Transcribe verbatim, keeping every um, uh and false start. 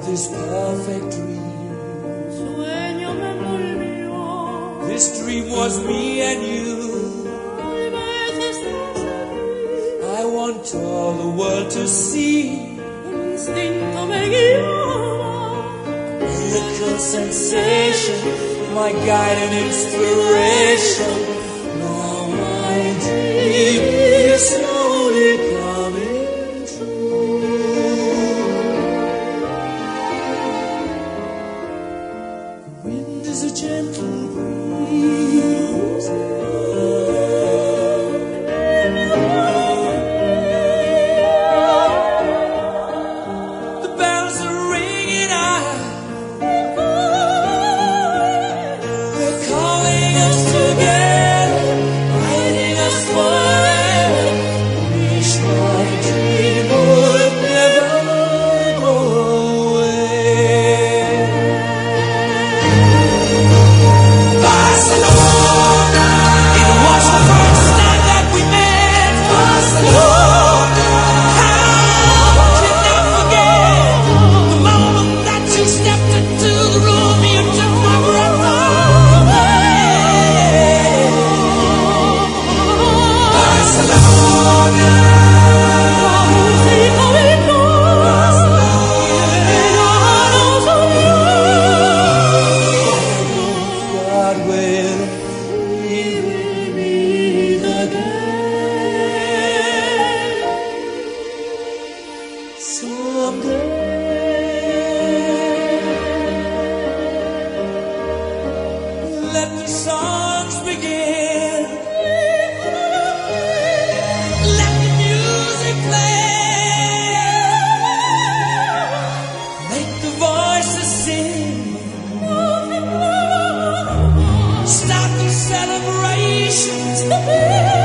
this perfect dream. Sueño me envolvió. This dream was me and you. Tal vez estás aquí. I want all the world to see. El instinto me guiaba. Miracle sensation, my guide and inspiration. Now my dream is slowly coming true. The wind is a gentle breeze. The bells are ringing out. They're calling us together, guiding us forever. Wish my dream would never go away. Barcelona, it was the first time that we met. Barcelona, how can I forget the moment that you stepped into the room? You took my breath away. Barcelona, Música de God will we will meet again someday. Let the songs begin. Let the music play. Make the voices sing. Start the celebrations.